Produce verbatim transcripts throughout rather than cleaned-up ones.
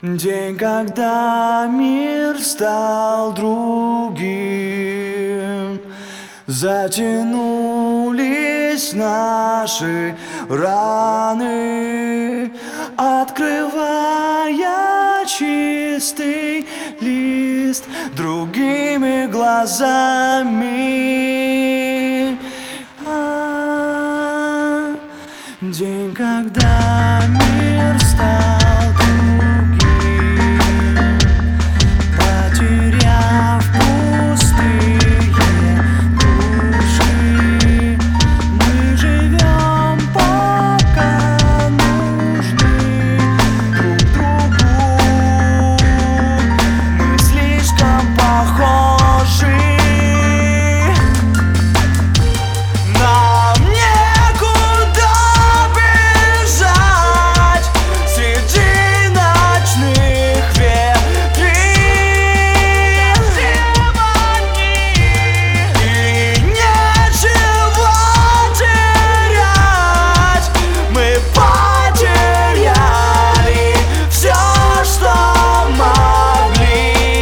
День, когда мир стал другим, затянулись наши раны, открывая чистый лист другими глазами. А, день, когда мир стал другим, потеряв пустые души, мы живем, пока нужны друг другу. Мы слишком похожи. Нам некуда бежать среди ночных ветрин. И нечего терять. Мы потеряли все, что могли.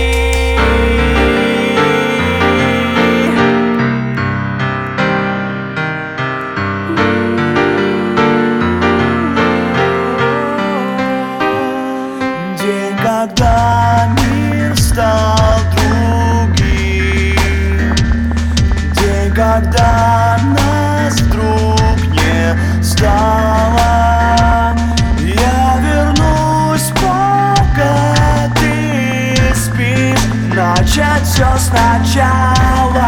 День, когда мир стал другим, день, когда нас вдруг не стало. Я вернусь, пока ты спишь, начать все сначала.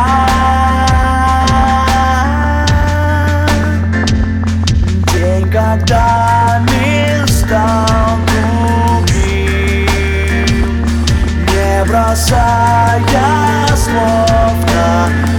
День, когда мир стал другим, не бросая слов на